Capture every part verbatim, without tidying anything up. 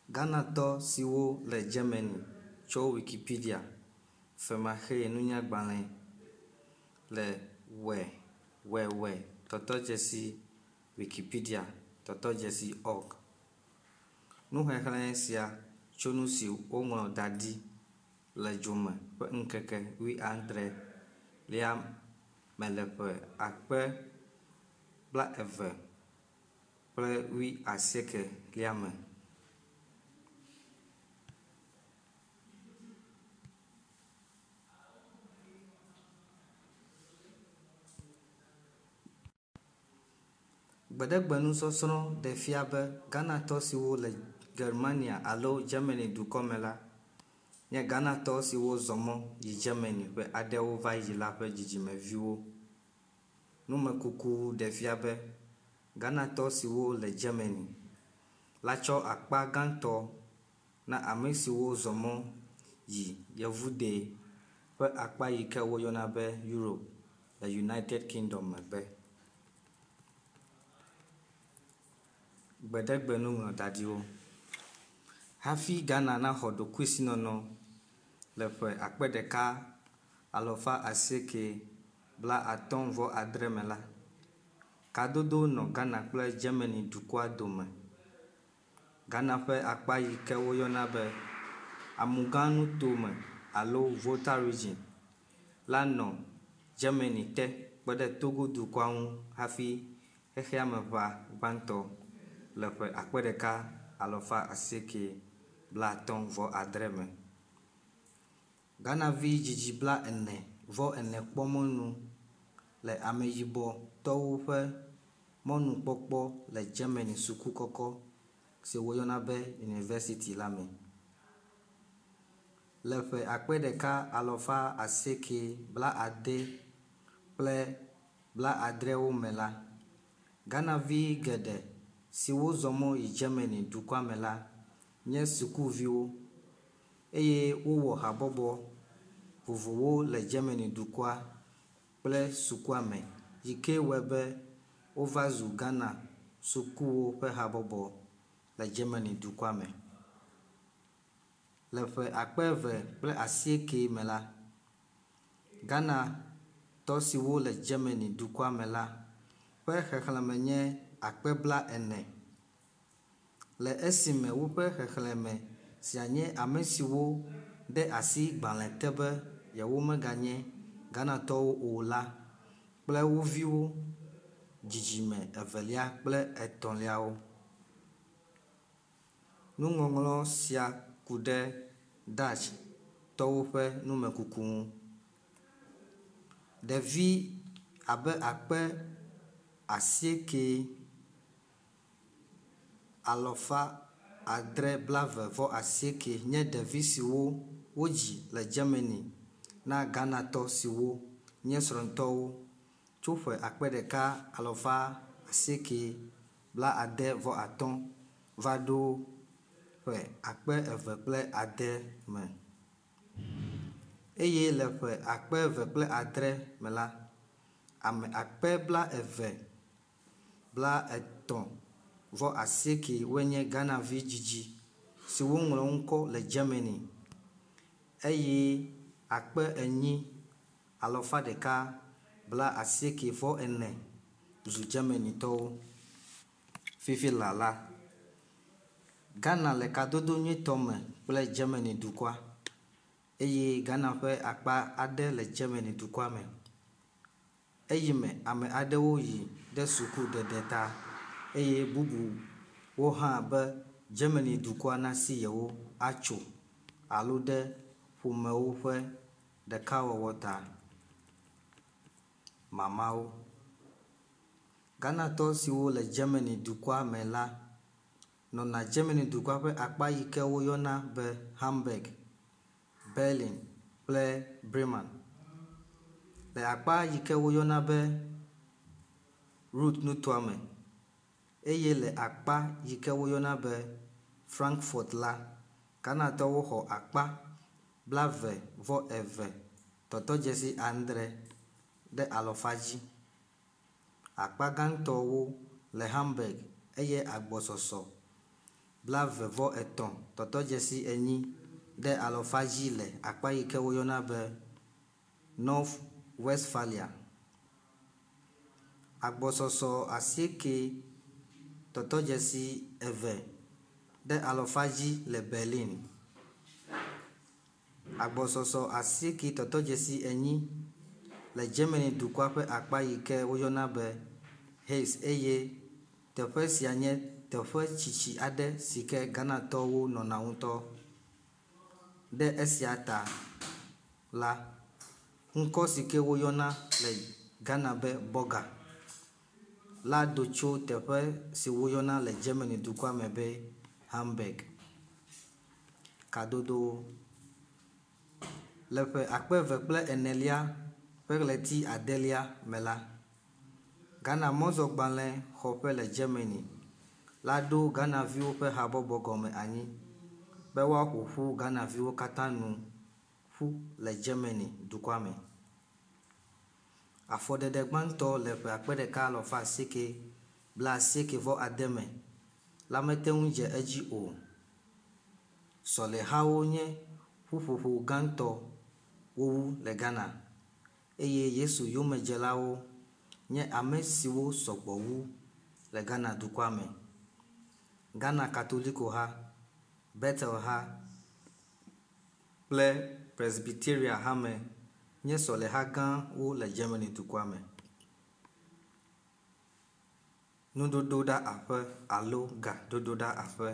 Ghanatɔ siwo le Germany tso Wikipedia femaxe nunyagbalẽ le we wewe tɔtɔdzesi Wikipedia tɔtɔdzesi org. Nuxexlẽ sia tso nu si woŋlɔ da ɖi le dzome ƒe ŋkeke wuiadre lia me le ƒe akpe blaeve kple wuiasieke lia me. Gbeɖegbenusɔsrɔ̃ ɖe fia be Ghanatɔ siwo le Germania alo Germany dukɔ me la nye Ghanatɔ siwo zɔ mɔ yi Germany ƒe aɖewo va yi la ƒe dzidzimeviwo. Numekuku ɖe fia be Ghanatɔ siwo le Germany la tsɔ akpa gãtɔ na ame siwo zɔ mɔ yi yevuɖe ƒe akpa yi ke woyɔna be Europe le United Kingdom me be. Gbeɖegbenuŋlɔɖaɖiwo. Hafi Ghana naxɔ ɖokuisinɔnɔ le ƒe akpe ɖeka alɔfa asieke blaatɔ̃ vɔ adre me la, kadodo nɔ Ghana kple Germany dukɔa dome. Ghana ƒe akpa yi ke woyɔna be amugãnutome alo Volta region la nɔ Germany te kpe ɖe Togo dukɔa ŋu hafi xexea me ʋã gbãtɔ le ƒe akpe ɖeka alɔfa asieke blaatɔ̃ vɔ adre me. Ghanavi dzidzi blaene vɔ ene kpɔ mɔnu le ameyibɔtɔwo ƒe mɔnukpɔkpɔ le Germany sukukɔkɔ si woyɔna be university la me. Le ƒe akpe ɖeka alɔfa asieke blaade kple blaadrewo me la, Ghanavi geɖe siwo zɔ mɔ yi Germany dukɔa me la nye sukuviwo eye wowɔ habɔbɔ vovovowo le Germany dukɔa kple sukua me yi ke wɔe be wova zu Ghana sukuwo ƒe habɔbɔ le Germany dukɔa me. Le ƒe akpe eve kple asieke me la, Ghanatɔ siwo le Germany dukɔa me la ƒe xexlẽme nye akpe blaene. Le esime woƒe xexlẽme sia nye ame siwo de asi gbalẽ te be yewo meganye Ghanatɔwo o la kple wo viwo dzidzime evelia kple etɔ̃liawo. Nuŋɔŋlɔ sia ku ɖe Dutch tɔwo ƒe numekuku ŋu. Ɖevi abe akpe asieke alɔfa adre blaeve vɔ asieke nye ɖevi siwo wodzi le Germany na Ghanatɔ siwo nye srɔ̃tɔwo tso ƒe akpe ɖeka alɔfa asieke blaade vɔ atɔ̃ va ɖo ƒe akpe eve kple ade me. Eye le ƒe akpe eve kple adre me la, ame akpe blaeve blaetɔ̃ vɔ asieke wonye Ghanavi dzidzi siwo ŋlɔ ŋkɔ le Germany eye akpe enyi alɔfa ɖeka bla asieke vɔ ene zu Germanytɔwo. Fifi lala, Ghana le kadodo nyuitɔ me kple Germany dukɔa eye Ghana ƒe akpa aɖe le Germany dukɔa me. Eyime ame aɖewo yi ɖe sukuɖeɖe ta eye bubuwo hã be Germany dukɔa nasi yewo atso alo ɖe ƒomewo ƒe ɖekawɔwɔ ta. Mamawo. Ghanatɔ siwo le Germany dukɔa me la nɔna Germany dukɔa ƒe akpa yi ke woyɔna be Hamburg, Berlin kple Bremen. Le akpa yi ke woyɔna be Ruhr nutoa me eye le akpa yi ke woyɔna be Frankfurt la, Ghanatɔwo xɔ akpa blaeve vɔ eve tɔtɔdzesi adre ɖe alɔfa dzi. Akpa gãtɔwo le Hamburg eye agbɔsɔsɔ blavevo etɔ̃ tɔtɔ dzesi enyi ɖe alɔfa dzi le akpa yi ke woyɔna be North Westphalia. Agbɔsɔsɔ asieke tɔtɔ dzesi eve ɖe alɔfa dzi le Berlin. Agbɔsɔsɔ asieke tɔtɔ dzesi enyi le Germany dukɔa ƒe akpa yi ke woyɔna be Hesse eye teƒe sia nye teƒe tsitsi aɖe si ke Ghanatɔwo nɔna ŋutɔ. Ɖe esia ta la, ŋkɔ si ke woyɔna le Ghana be Burger la do tso teƒe si woyɔna le Germany dukɔa me be Hamburg. Kadodo le ƒe akpe eve kple enelia ƒe ɣleti adelia me la, Ghana mɔzɔgbalẽ xɔƒe le Germany la ɖo Ghanaviwo ƒe habɔbɔ gɔme anyi be woaƒoƒu Ghanaviwo katã nu ƒu le Germany dukɔa me. Afɔɖeɖe gbãtɔ le ƒe akpe ɖeka alɔfa asieke bla asieke vɔ ade me la mete ŋu dze edzi o. Sɔlehawo nye ƒuƒoƒo gãtɔ wowu le Ghana eye Yesu yomedzelawo nye ame siwo sɔgbɔ wu le Ghana dukɔa me. Ghana Katoliko ha, Bethel ha kple Presbyteria ha me nye sɔleha gãwo le Germany dukɔa me. Nudodo ɖa aƒe alo ga dodo ɖa aƒe.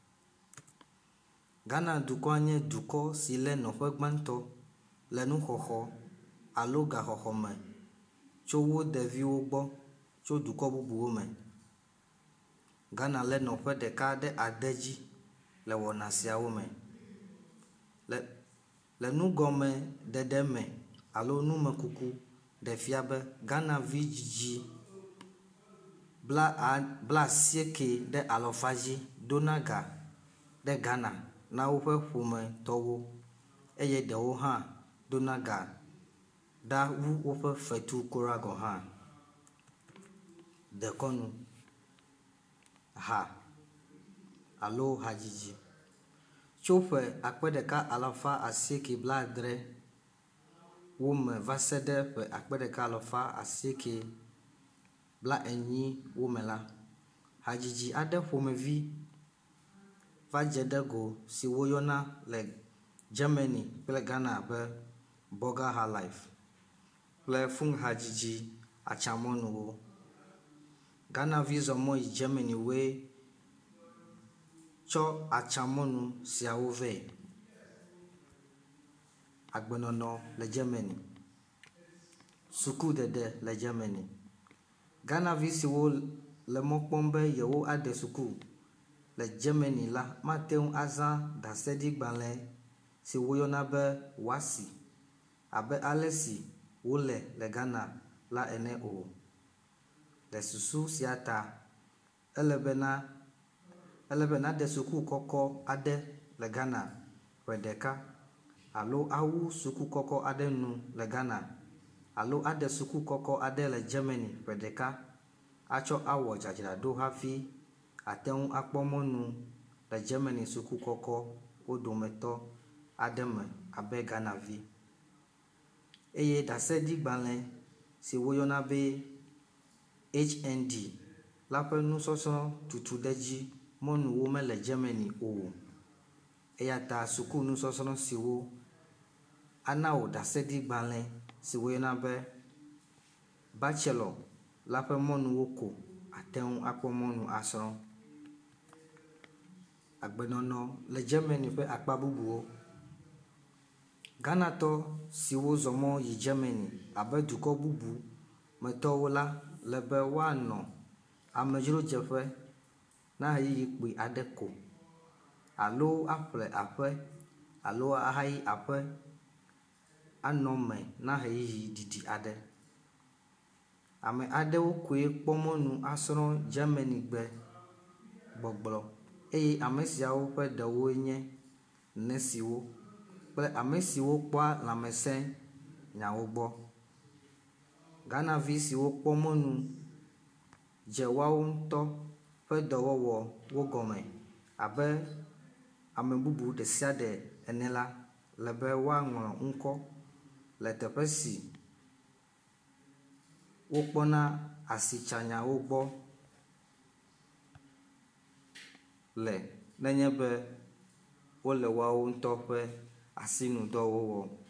Ghana dukɔa nye dukɔ si le nɔƒe gbãtɔ le nuxɔxɔ alo gaxɔxɔ me tso wo ɖeviwo gbɔ tso dukɔ bubuwo me. Ghana le nɔƒe ɖeka ɖe ade dzi le wɔna siawo me. Le, le nugɔme ɖeɖe me alo numekuku ɖe fia be Ghanavi dzidzi bla, a, bla asieke ɖe alɔfa dzi dona ga ɖe Ghana na woƒe ƒometɔwo eye ɖewo hã dona ga ɖa wu woƒe fetu kura gɔ hã. Dekɔnu ha alo hadzidzi tso ƒe akpe ɖeka alɔfa asieke bla adre wo me va se ɖe ƒe akpe ɖeka alɔfa asieke bla enyi wo me la, hadzidzi aɖe ƒomevi va dze ɖe go si woyɔna le Germany kple Ghana be Burger ha life kple fun hadzidzi atsamɔnuwo. Ghanavi zɔmɔ yi Germany woe tsɔ atsamɔnu siawo vɛ. Agbenɔnɔ le Germany, sukuɖeɖe le Germany. Ghanavi siwo le mɔ kpɔm be yewo aɖe suku le Germany la mate ŋu azã ɖaseɖigbalẽ si woyɔna be wasi abe ale si wole le Ghana la ene o. Le susu sia ta ele bena ele be naɖe suku kɔkɔ aɖe le Ghana ƒe ɖeka alo awu suku kɔkɔ aɖe nu le Ghana alo aɖe suku kɔkɔ aɖe le Germany ƒe ɖeka atsɔ awɔ dzadzraɖo hafi ate ŋu akpɔ mɔnu le Germany suku kɔkɔ wo dometɔ aɖe me abe Ghanavi. Eye ɖaseɖigbalẽ si woyɔna be H N D la ƒe nusɔsrɔ̃ tutu ɖe dzi mɔnuwo mele Germany o. Eya ta suku nusɔsrɔ̃ siwo ana wò ɖaseɖigbalẽ si woyɔna be bachelor la ƒe mɔnuwo ko ate ŋu akpɔ mɔnu asrɔ̃. Agbenɔnɔ le Germany ƒe akpa bubuwo. Ghanatɔ siwo zɔ mɔ yi Germany abe dukɔ bubu metɔwo la le be woanɔ amedzrodzeƒe na ɣeyiɣi kpui aɖe ko alo aƒle aƒe alo ahayi aƒe anɔ me na ɣeyiɣi ɖiɖi aɖe. Ame aɖewo koe kpɔ mɔnu asrɔ̃ Germany gbe gbɔgblɔ eye ame siawo ƒe ɖewoe nye nesiwo kple ame siwo kpɔa lãmesẽ nyawo gbɔ. Ghanavi siwo kpɔ mɔnu dze woawo ŋutɔ ƒe dɔwɔwɔ wo gɔme abe ame bubu ɖe sia ɖe ene la, le be woaŋlɔ ŋkɔ le teƒe si wokpɔna asitsanyawo gbɔ le nenye be wole woawo ŋutɔ ƒe asinudɔwo wɔm.